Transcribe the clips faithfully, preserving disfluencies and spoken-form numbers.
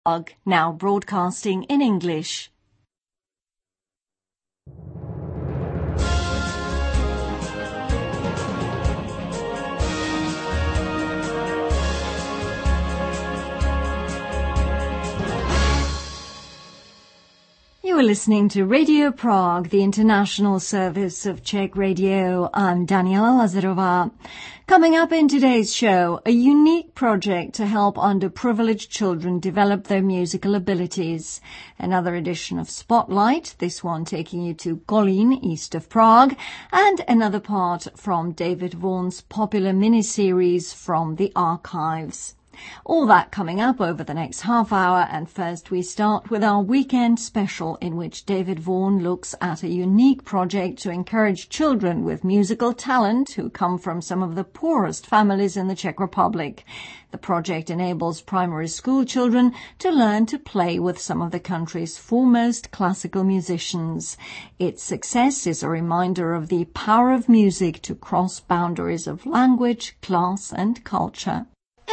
Now broadcasting in English. You are listening to Radio Prague, the international service of Czech Radio. I'm Daniela Lazarova. Coming up in today's show, a unique project to help underprivileged children develop their musical abilities. Another edition of Spotlight, this one taking you to Kolín, east of Prague, and another part from David Vaughan's popular miniseries From the Archives. All that coming up over the next half hour, and first we start with our weekend special in which David Vaughan looks at a unique project to encourage children with musical talent who come from some of the poorest families in the Czech Republic. The project enables primary school children to learn to play with some of the country's foremost classical musicians. Its success is a reminder of the power of music to cross boundaries of language, class and culture.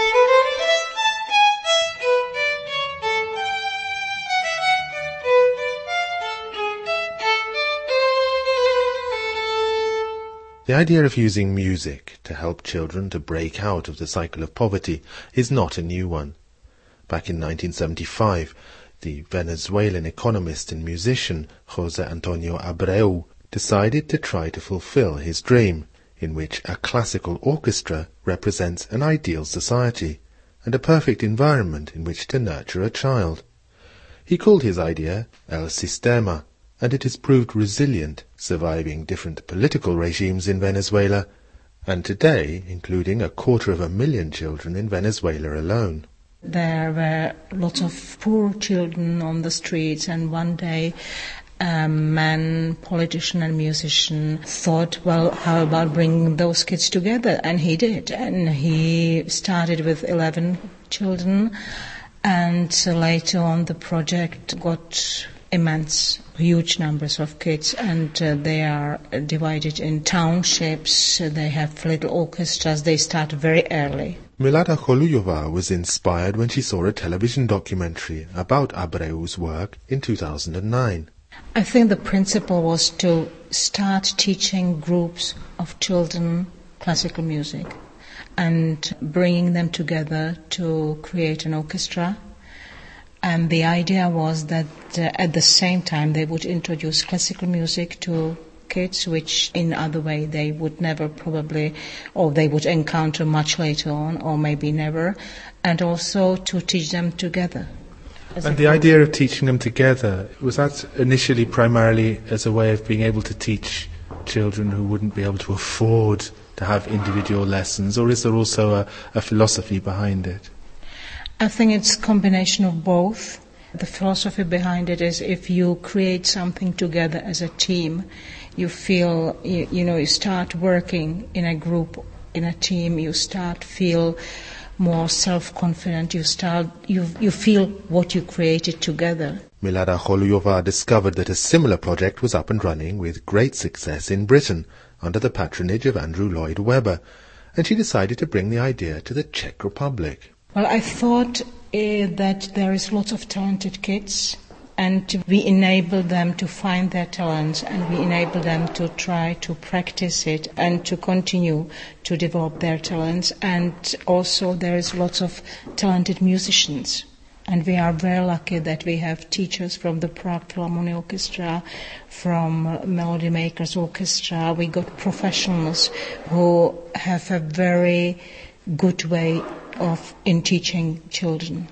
The idea of using music to help children to break out of the cycle of poverty is not a new one. Back in nineteen seventy-five, the Venezuelan economist and musician José Antonio Abreu decided to try to fulfill his dream, in which a classical orchestra represents an ideal society and a perfect environment in which to nurture a child. He called his idea El Sistema, and it has proved resilient, surviving different political regimes in Venezuela, and today including a quarter of a million children in Venezuela alone. There were lots of poor children on the streets, and one day a man, politician and musician thought, well, how about bringing those kids together? And he did, and he started with eleven children, and later on the project got immense, huge numbers of kids, and uh, they are divided in townships. They have little orchestras. They start very early. Milada Choluyova was inspired when she saw a television documentary about Abreu's work in two thousand nine. I think the principle was to start teaching groups of children classical music and bringing them together to create an orchestra. And the idea was that uh, at the same time they would introduce classical music to kids, which in other way they would never probably, or they would encounter much later on, or maybe never, and also to teach them together. And the idea of teaching them together, was that initially primarily as a way of being able to teach children who wouldn't be able to afford to have individual lessons, or is there also a, a philosophy behind it? I think it's a combination of both. The philosophy behind it is if you create something together as a team, you feel, you, you know, you start working in a group, in a team, you start feel more self-confident, you start, you, you feel what you created together. Milada Choluyova discovered that a similar project was up and running with great success in Britain under the patronage of Andrew Lloyd Webber, and she decided to bring the idea to the Czech Republic. Well, I thought uh, that there is lots of talented kids, and we enable them to find their talents, and we enable them to try to practice it and to continue to develop their talents. And also there is lots of talented musicians, and we are very lucky that we have teachers from the Prague Philharmonic Orchestra, from uh, Melody Makers Orchestra. We got professionals who have a very good way of in teaching children.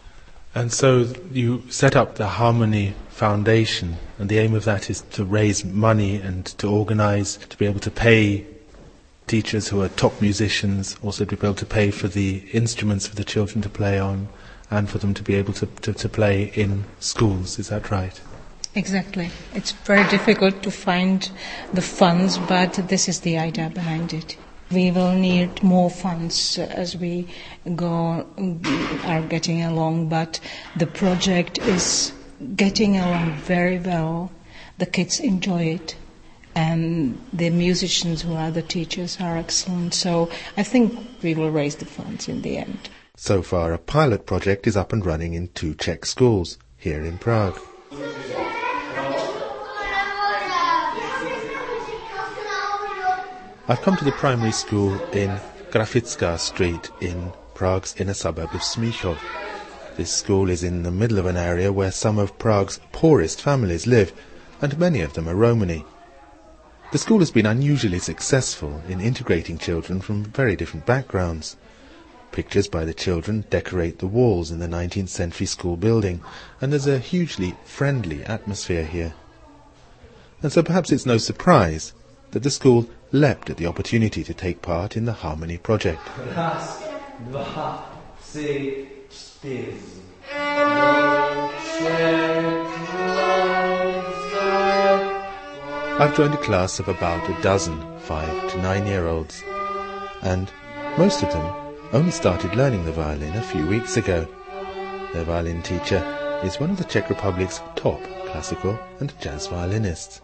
And so you set up the Harmony Foundation, and the aim of that is to raise money and to organize, to be able to pay teachers who are top musicians, also to be able to pay for the instruments for the children to play on, and for them to be able to, to, to play in schools. Is that right? Exactly. It's very difficult to find the funds, but this is the idea behind it. We will need more funds as we go, are getting along, but the project is getting along very well. The kids enjoy it, and the musicians who are the teachers are excellent. So I think we will raise the funds in the end. So far, a pilot project is up and running in two Czech schools here in Prague. I've come to the primary school in Grafická Street in Prague's inner suburb of Smíchov. This school is in the middle of an area where some of Prague's poorest families live, and many of them are Romani. The school has been unusually successful in integrating children from very different backgrounds. Pictures by the children decorate the walls in the nineteenth century school building, and there's a hugely friendly atmosphere here. And so perhaps it's no surprise that the school leapt at the opportunity to take part in the Harmony project. Raz, dva, tři, čtyři. I've joined a class of about a dozen five to nine year olds, and most of them only started learning the violin a few weeks ago. Their violin teacher is one of the Czech Republic's top classical and jazz violinists.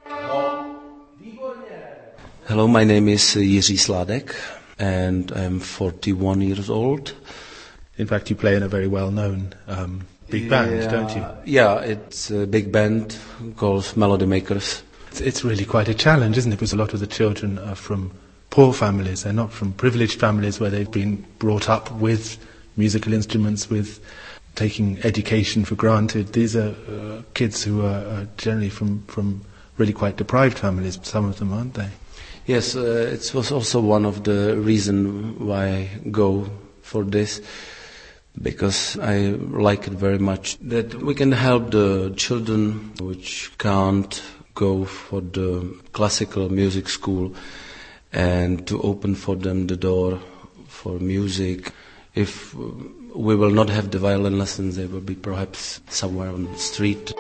Hello, my name is uh, Jiří Sládek, and I'm forty-one years old. In fact, you play in a very well-known um, big band, yeah, don't you? Yeah, it's a big band called Melody Makers. It's, it's really quite a challenge, isn't it? Because a lot of the children are from poor families. They're not from privileged families where they've been brought up with musical instruments, with taking education for granted. These are uh, kids who are, are generally from, from really quite deprived families, some of them, aren't they? Yes, uh, it was also one of the reasons why I go for this, because I like it very much, that we can help the children which can't go for the classical music school, and to open for them the door for music. If we will not have the violin lessons, they will be perhaps somewhere on the street.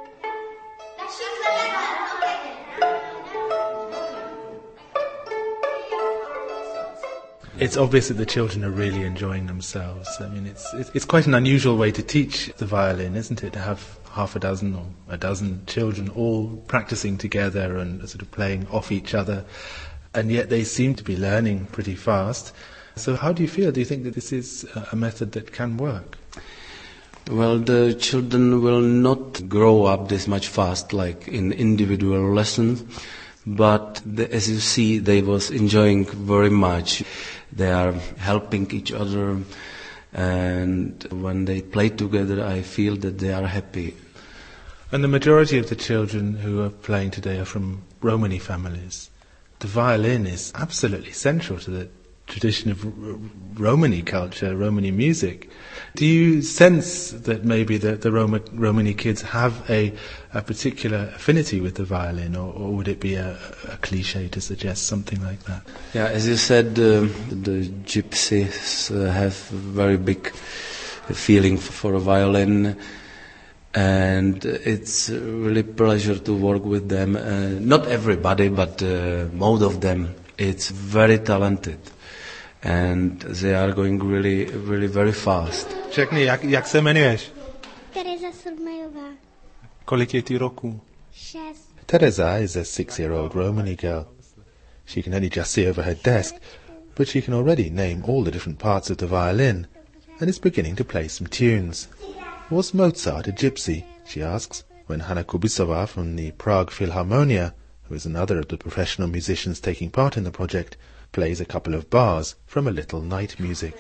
It's obvious that the children are really enjoying themselves. I mean, it's, it's it's quite an unusual way to teach the violin, isn't it? To have half a dozen or a dozen children all practicing together and sort of playing off each other, and yet they seem to be learning pretty fast. So how do you feel? Do you think that this is a method that can work? Well, the children will not grow up this much fast like in individual lessons, but the, as you see, they was enjoying very much. They are helping each other, and when they play together, I feel that they are happy. And the majority of the children who are playing today are from Romani families. The violin is absolutely central to the tradition of R- Romani culture, Romani music. Do you sense that maybe the, the Roma, Romani kids have a, a particular affinity with the violin, or, or would it be a, a cliche to suggest something like that? Yeah, as you said, uh, the gypsies uh, have a very big feeling for a violin, and it's really pleasure to work with them. Uh, not everybody, but uh, most of them. It's very talented. And they are going really, really very fast. Řekni, jak, jak se jmenuješ? Tereza Surmajová. Kolik je ti roku? Šest. Teresa is a six-year-old Romani girl. She can only just see over her desk, but she can already name all the different parts of the violin, and is beginning to play some tunes. Was Mozart a gypsy, she asks, when Hanna Kubisova from the Prague Philharmonia, who is another of the professional musicians taking part in the project, plays a couple of bars from a little night music.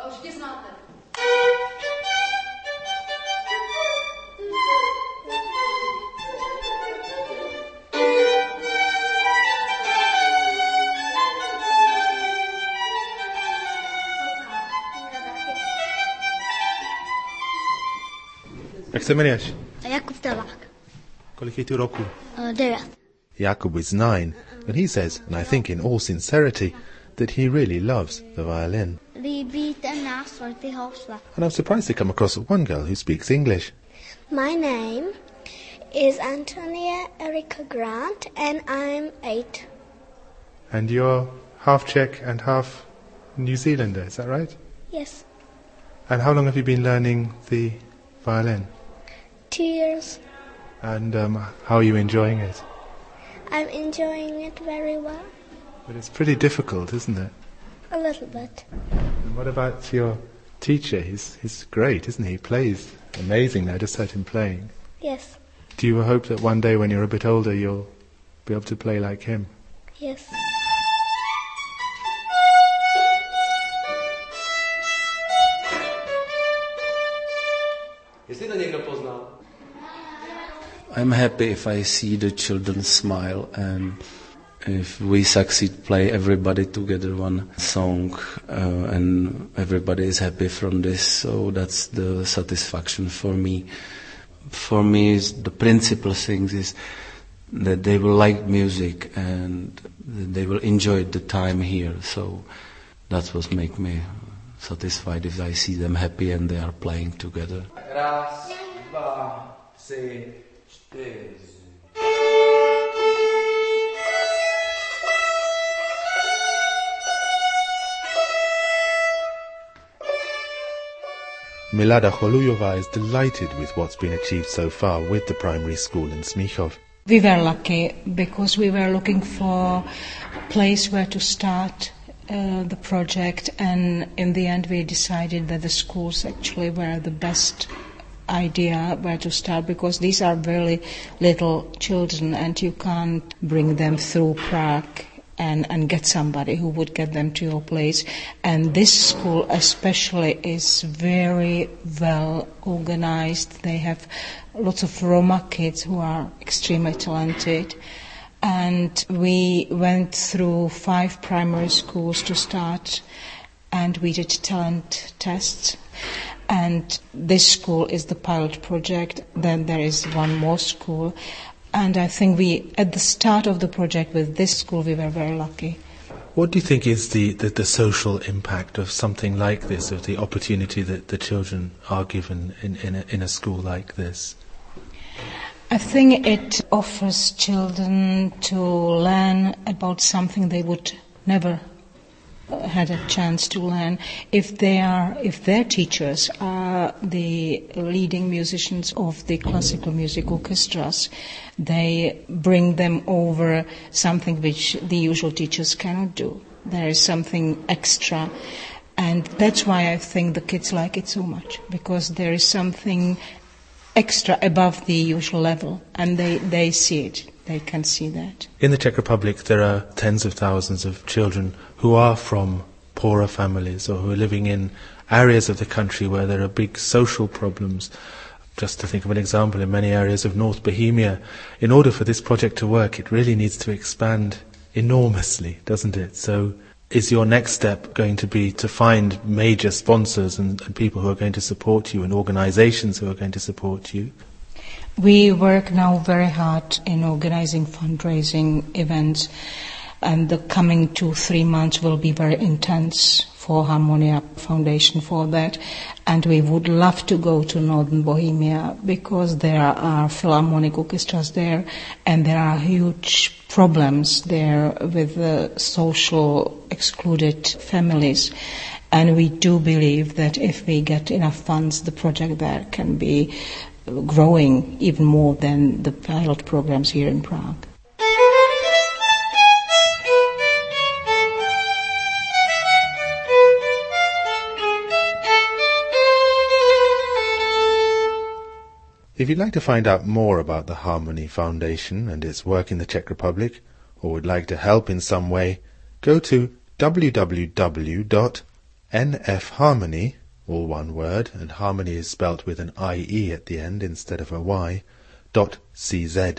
Jak se jmenuješ? Jakub Telák. Kolik je ti roku? Uh, devět. Jakub is nine, and he says, and I think in all sincerity, that he really loves the violin. Líbí ten nástroj, ty housle. And I'm surprised to come across one girl who speaks English. My name is Antonia Erika Grant, and I'm eight. And you're half Czech and half New Zealander, is that right? Yes. And how long have you been learning the violin? Two years. And um, how are you enjoying it? I'm enjoying it very well. But it's pretty difficult, isn't it? A little bit. And what about your teacher. He's, he's great, isn't he? He plays amazing. I just heard him playing. Yes. Do you hope that one day when you're a bit older you'll be able to play like him? Yes. I'm happy if I see the children smile, and if we succeed play everybody together one song uh, and everybody is happy from this, so that's the satisfaction for me. For me, is the principal thing is that they will like music and they will enjoy the time here, so that's what makes me satisfied if I see them happy and they are playing together. Raz, dva, tři, čtyři. Milada Cholujova is delighted with what's been achieved so far with the primary school in Smíchov. We were lucky because we were looking for a place where to start uh, the project, and in the end we decided that the schools actually were the best idea where to start, because these are very little children and you can't bring them through Prague and, and get somebody who would get them to your place. And this school especially is very well organized. They have lots of Roma kids who are extremely talented. And we went through five primary schools to start, and we did talent tests. And this school is the pilot project. Then there is one more school. And I think we, at the start of the project with this school, we were very lucky. What do you think is the, the, the social impact of something like this, of the opportunity that the children are given in, in, a, in a school like this? I think it offers children to learn about something they would never had a chance to learn. If they are, if their teachers are the leading musicians of the classical music orchestras, they bring them over something which the usual teachers cannot do. There is something extra, and that's why I think the kids like it so much, because there is something extra above the usual level, and they, they see it. They can see that. In the Czech Republic, there are tens of thousands of children who are from poorer families or who are living in areas of the country where there are big social problems. Just to think of an example, in many areas of North Bohemia, in order for this project to work, it really needs to expand enormously, doesn't it? So is your next step going to be to find major sponsors and, and people who are going to support you and organizations who are going to support you? We work now very hard in organizing fundraising events, and the coming two, three months will be very intense for Harmonia Foundation for that. And we would love to go to Northern Bohemia because there are philharmonic orchestras there, and there are huge problems there with the social excluded families. And we do believe that if we get enough funds, the project there can be growing even more than the pilot programs here in Prague. If you'd like to find out more about the Harmony Foundation and its work in the Czech Republic, or would like to help in some way, go to w w w dot n f harmony, all one word, and harmony is spelt with an I E at the end instead of a Y, dot C Z.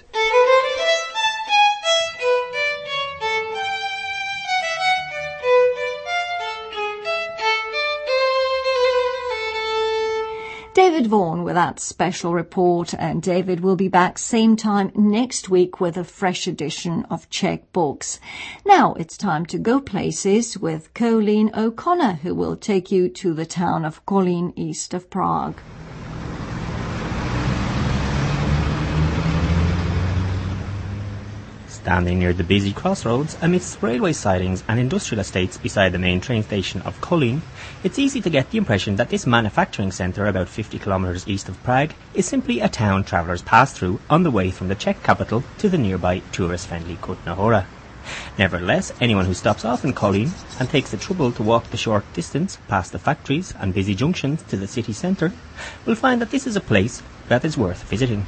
David Vaughan with that special report, and David will be back same time next week with a fresh edition of Czech Books. Now it's time to go places with Colleen O'Connor, who will take you to the town of Kolín east of Prague. Standing near the busy crossroads amidst railway sidings and industrial estates beside the main train station of Kolín, it's easy to get the impression that this manufacturing centre about fifty kilometres east of Prague is simply a town travellers pass through on the way from the Czech capital to the nearby tourist-friendly Kutná Hora. Nevertheless, anyone who stops off in Kolín and takes the trouble to walk the short distance past the factories and busy junctions to the city centre will find that this is a place that is worth visiting.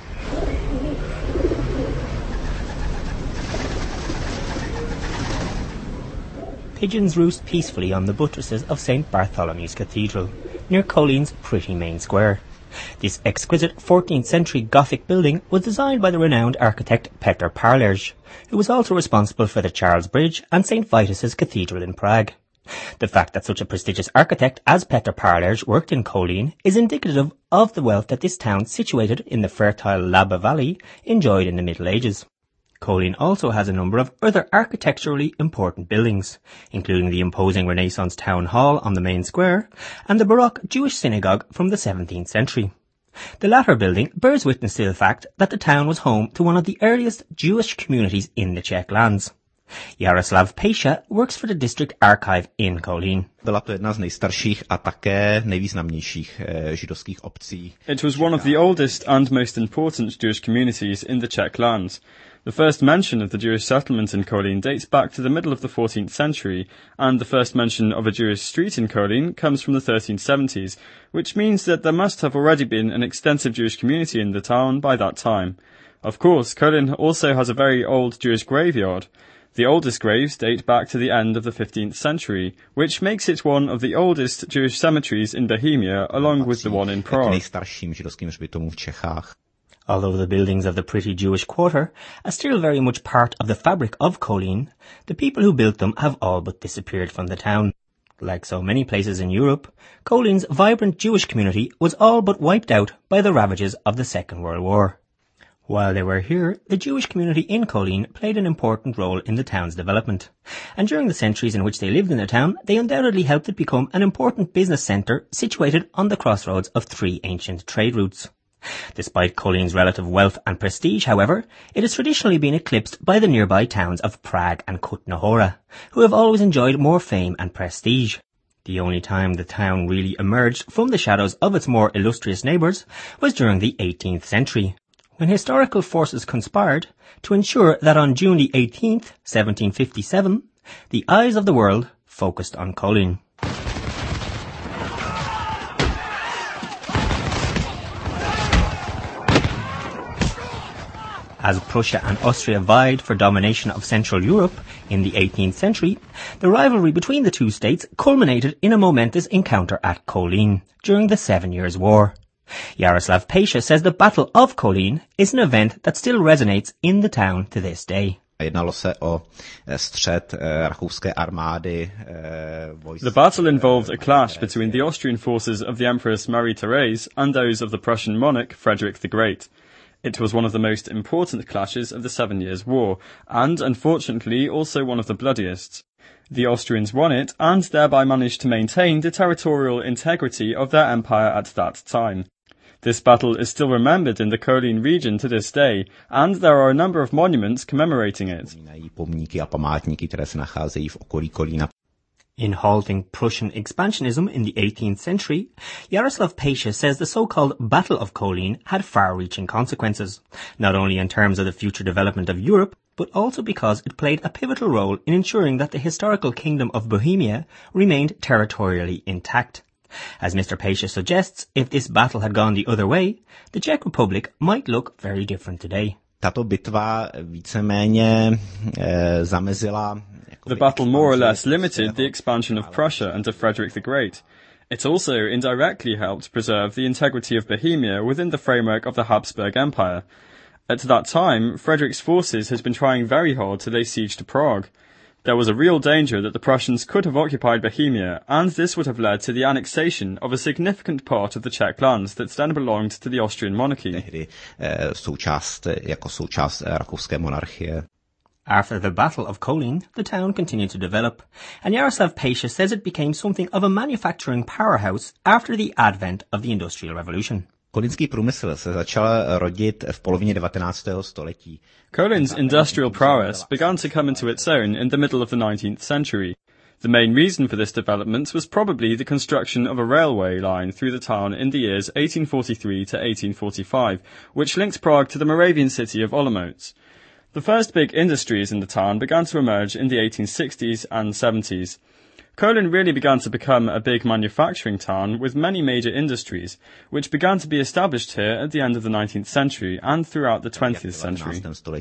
Pigeons roost peacefully on the buttresses of Saint Bartholomew's Cathedral, near Kolín's pretty main square. This exquisite fourteenth century Gothic building was designed by the renowned architect Petr Parlerge, who was also responsible for the Charles Bridge and Saint Vitus's Cathedral in Prague. The fact that such a prestigious architect as Petr Parlerge worked in Kolín is indicative of the wealth that this town, situated in the fertile Labe Valley, enjoyed in the Middle Ages. Kolín also has a number of other architecturally important buildings, including the imposing Renaissance town hall on the main square and the Baroque Jewish synagogue from the seventeenth century. The latter building bears witness to the fact that the town was home to one of the earliest Jewish communities in the Czech lands. Jaroslav Pejsa works for the district archive in Kolín. Byla to jedna z nejstarších a také nejvýznamnějších židovských obcí. It was one of the oldest and most important Jewish communities in the Czech lands. The first mention of the Jewish settlement in Kolín dates back to the middle of the fourteenth century, and the first mention of a Jewish street in Kolín comes from the thirteen seventies, which means that there must have already been an extensive Jewish community in the town by that time. Of course, Kolín also has a very old Jewish graveyard. The oldest graves date back to the end of the fifteenth century, which makes it one of the oldest Jewish cemeteries in Bohemia, along with the one in Prague. Nejstarším židovským hřbitovům v Čechách. Although the buildings of the pretty Jewish quarter are still very much part of the fabric of Kolín, the people who built them have all but disappeared from the town. Like so many places in Europe, Kolín's vibrant Jewish community was all but wiped out by the ravages of the Second World War. While they were here, the Jewish community in Kolín played an important role in the town's development. And during the centuries in which they lived in the town, they undoubtedly helped it become an important business centre situated on the crossroads of three ancient trade routes. Despite Kolín's relative wealth and prestige, however, it has traditionally been eclipsed by the nearby towns of Prague and Kutná Hora, who have always enjoyed more fame and prestige. The only time the town really emerged from the shadows of its more illustrious neighbours was during the eighteenth century, when historical forces conspired to ensure that on June the eighteenth, seventeen fifty-seven, the eyes of the world focused on Kolín. As Prussia and Austria vied for domination of Central Europe in the eighteenth century, the rivalry between the two states culminated in a momentous encounter at Kolín during the Seven Years' War. Jaroslav Pejsa says the Battle of Kolín is an event that still resonates in the town to this day. Jednalo se o střet rakouské armády. The battle involved a clash between the Austrian forces of the Empress Marie-Thérèse and those of the Prussian monarch Frederick the Great. It was one of the most important clashes of the Seven Years' War, and, unfortunately, also one of the bloodiest. The Austrians won it, and thereby managed to maintain the territorial integrity of their empire at that time. This battle is still remembered in the Kolín region to this day, and there are a number of monuments commemorating it. In halting Prussian expansionism in the eighteenth century, Jaroslav Pejsa says the so-called Battle of Kolín had far-reaching consequences, not only in terms of the future development of Europe, but also because it played a pivotal role in ensuring that the historical kingdom of Bohemia remained territorially intact. As Mister Pejsa suggests, if this battle had gone the other way, the Czech Republic might look very different today. Tato bitva víceméně zamezila. The battle more or less limited the expansion of Prussia under Frederick the Great. It also indirectly helped preserve the integrity of Bohemia within the framework of the Habsburg Empire. At that time, Frederick's forces had been trying very hard to lay siege to Prague. There was a real danger that the Prussians could have occupied Bohemia, and this would have led to the annexation of a significant part of the Czech lands that then belonged to the Austrian monarchy. Součást, jako součást rakouské monarchie. After the Battle of Kolín, the town continued to develop, and Jaroslav Pejsa says it became something of a manufacturing powerhouse after the advent of the Industrial Revolution. Kolínský průmysl se začal rodit v polovině devatenáctého století. Kolín's industrial prowess began to come into its own in the middle of the nineteenth century. The main reason for this development was probably the construction of a railway line through the town in the years eighteen forty-three to eighteen forty-five, which linked Prague to the Moravian city of Olomouc. The first big industries in the town began to emerge in the eighteen sixties and seventies. Kolin really began to become a big manufacturing town with many major industries, which began to be established here at the end of the nineteenth century and throughout the twentieth century.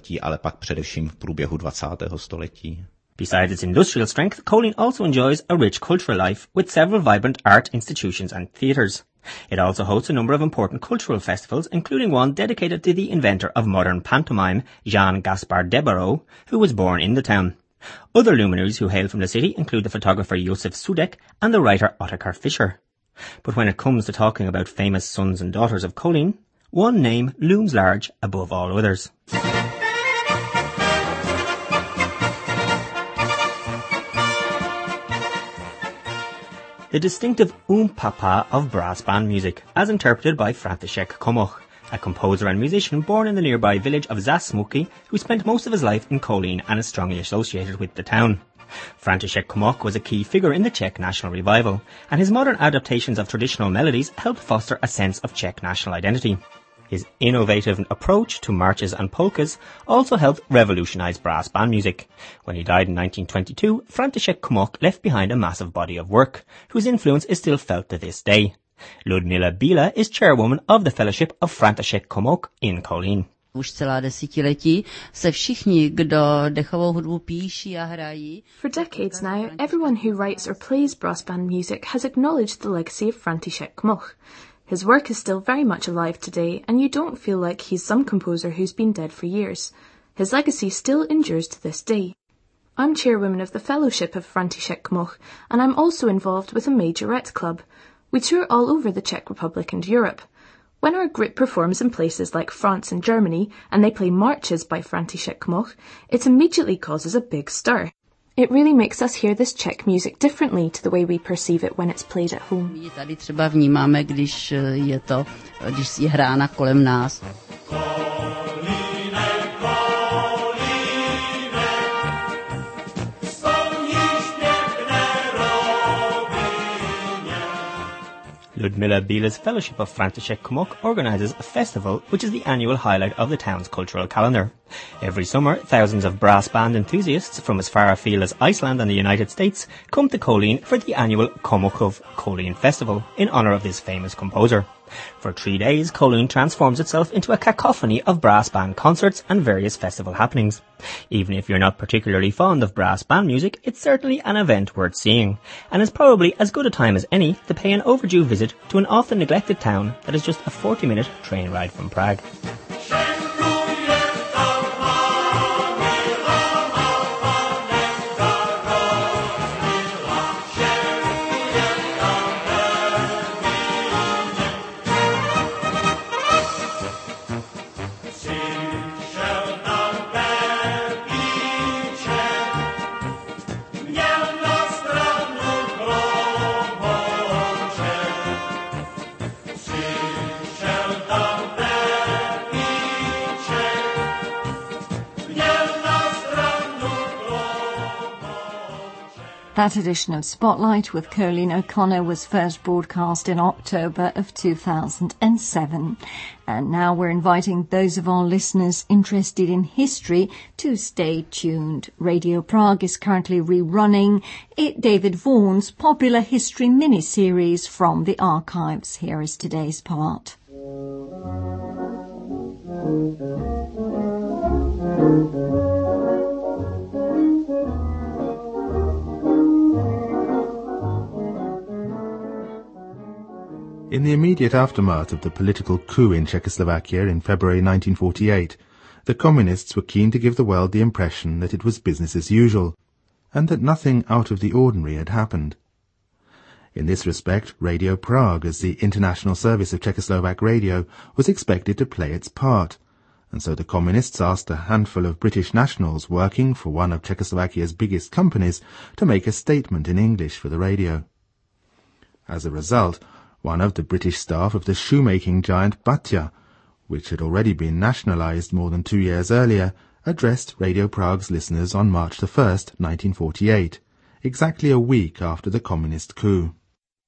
Besides its industrial strength, Kolin also enjoys a rich cultural life with several vibrant art institutions and theatres. It also hosts a number of important cultural festivals, including one dedicated to the inventor of modern pantomime, Jean-Gaspard Debarau, who was born in the town. Other luminaries who hail from the city include the photographer Josef Sudek and the writer Ottokar Fischer. But when it comes to talking about famous sons and daughters of Kolin, one name looms large above all others. The distinctive Umpapa of brass band music, as interpreted by František Komoch, a composer and musician born in the nearby village of Zasmuky, who spent most of his life in Kolín and is strongly associated with the town. František Komoch was a key figure in the Czech national revival, and his modern adaptations of traditional melodies helped foster a sense of Czech national identity. His innovative approach to marches and polkas also helped revolutionize brass band music. When he died in nineteen twenty-two, František Komoch left behind a massive body of work, whose influence is still felt to this day. Ludmila Bila is chairwoman of the Fellowship of František Komoch in Kolín. Už celá desetiletí se všichni, kdo dechovou hudbu píší a hrají. For decades now, everyone who writes or plays brass band music has acknowledged the legacy of František Komoch. His work is still very much alive today, and you don't feel like he's some composer who's been dead for years. His legacy still endures to this day. I'm chairwoman of the Fellowship of František Komoch, and I'm also involved with a majorette club. We tour all over the Czech Republic and Europe. When our group performs in places like France and Germany, and they play marches by František Komoch, it immediately causes a big stir. It really makes us hear this Czech music differently to the way we perceive it when it's played at home. My tady třeba vnímáme, když je to, když je hrána kolem nás. Ludmila Bila's Fellowship of František Komoch organises a festival which is the annual highlight of the town's cultural calendar. Every summer, thousands of brass band enthusiasts from as far afield as Iceland and the United States come to Kolín for the annual Komochov Kolín Festival in honour of this famous composer. For three days, Kolín transforms itself into a cacophony of brass band concerts and various festival happenings. Even if you're not particularly fond of brass band music, it's certainly an event worth seeing, and is probably as good a time as any to pay an overdue visit to an often neglected town that is just a forty minute train ride from Prague. That edition of Spotlight with Colleen O'Connor was first broadcast in October of two thousand seven. And now we're inviting those of our listeners interested in history to stay tuned. Radio Prague is currently rerunning it, David Vaughan's popular history mini-series from the archives. Here is today's part. In the immediate aftermath of the political coup in Czechoslovakia in February nineteen forty-eight, the Communists were keen to give the world the impression that it was business as usual, and that nothing out of the ordinary had happened. In this respect, Radio Prague, as the international service of Czechoslovak radio, was expected to play its part, and so the Communists asked a handful of British nationals working for one of Czechoslovakia's biggest companies to make a statement in English for the radio. As a result, one of the British staff of the shoemaking giant Batya, which had already been nationalized more than two years earlier, addressed Radio Prague's listeners on March the first, nineteen forty-eight, exactly a week after the communist coup.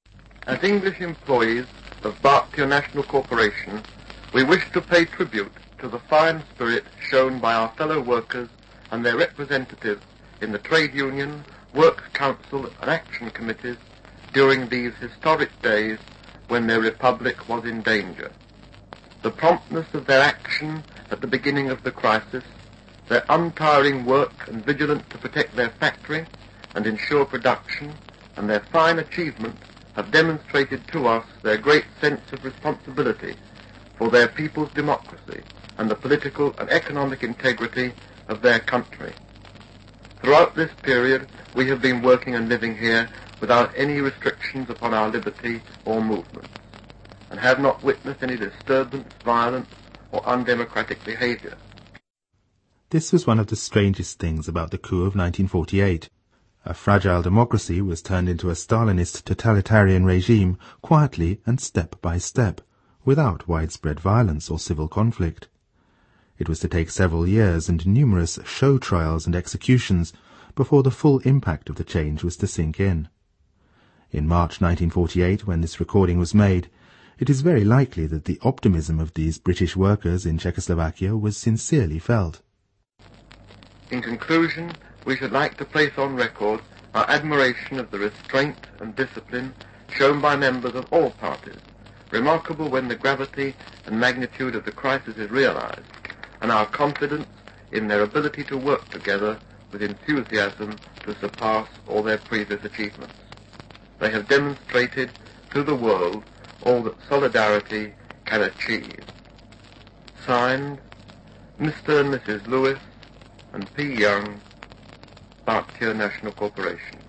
As English employees of Batya National Corporation, we wish to pay tribute to the fine spirit shown by our fellow workers and their representatives in the trade union, works council and action committees during these historic days when their republic was in danger. The promptness of their action at the beginning of the crisis, their untiring work and vigilance to protect their factory and ensure production, and their fine achievements have demonstrated to us their great sense of responsibility for their people's democracy and the political and economic integrity of their country. Throughout this period, we have been working and living here without any restrictions upon our liberty or movements, and have not witnessed any disturbance, violence, or undemocratic behavior. This was one of the strangest things about the coup of nineteen forty-eight. A fragile democracy was turned into a Stalinist totalitarian regime quietly and step by step, without widespread violence or civil conflict. It was to take several years and numerous show trials and executions before the full impact of the change was to sink in. In March nineteen forty-eight, when this recording was made, it is very likely that the optimism of these British workers in Czechoslovakia was sincerely felt. In conclusion, we should like to place on record our admiration of the restraint and discipline shown by members of all parties, remarkable when the gravity and magnitude of the crisis is realized, and our confidence in their ability to work together with enthusiasm to surpass all their previous achievements. They have demonstrated to the world all that solidarity can achieve. Signed, Mister and Missus Lewis and P. Young, Bhartiya National Corporation.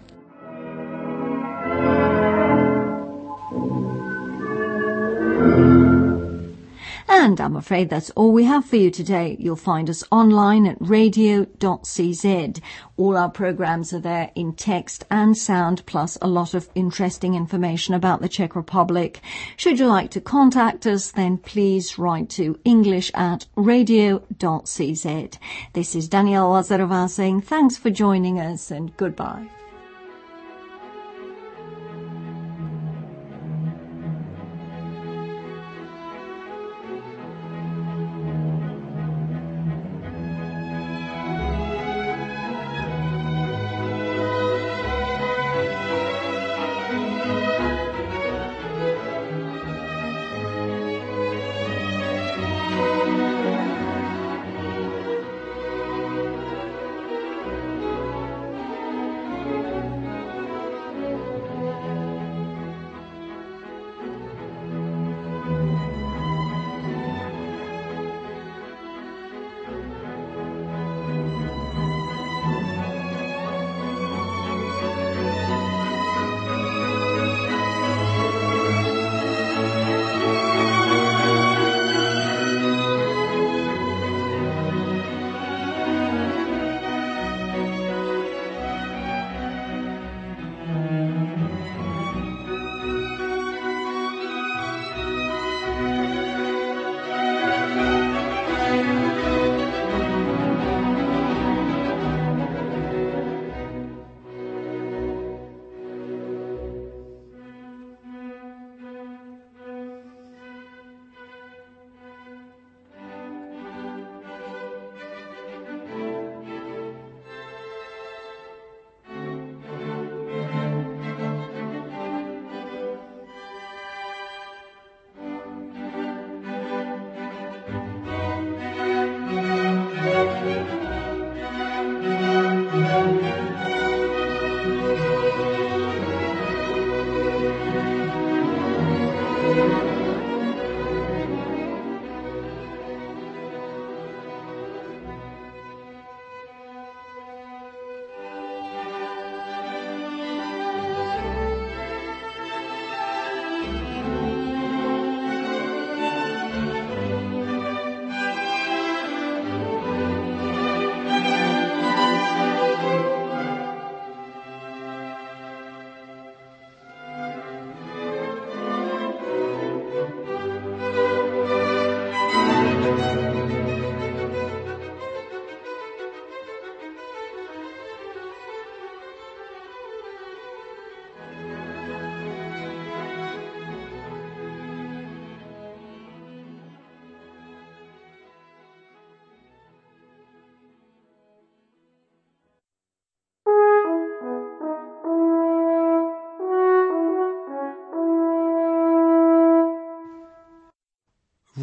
And I'm afraid that's all we have for you today. You'll find us online at radio dot c z. All our programs are there in text and sound, plus a lot of interesting information about the Czech Republic. Should you like to contact us, then please write to English at radio dot c z. This is Daniela Lazarová saying thanks for joining us and goodbye.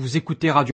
vous écoutez Radio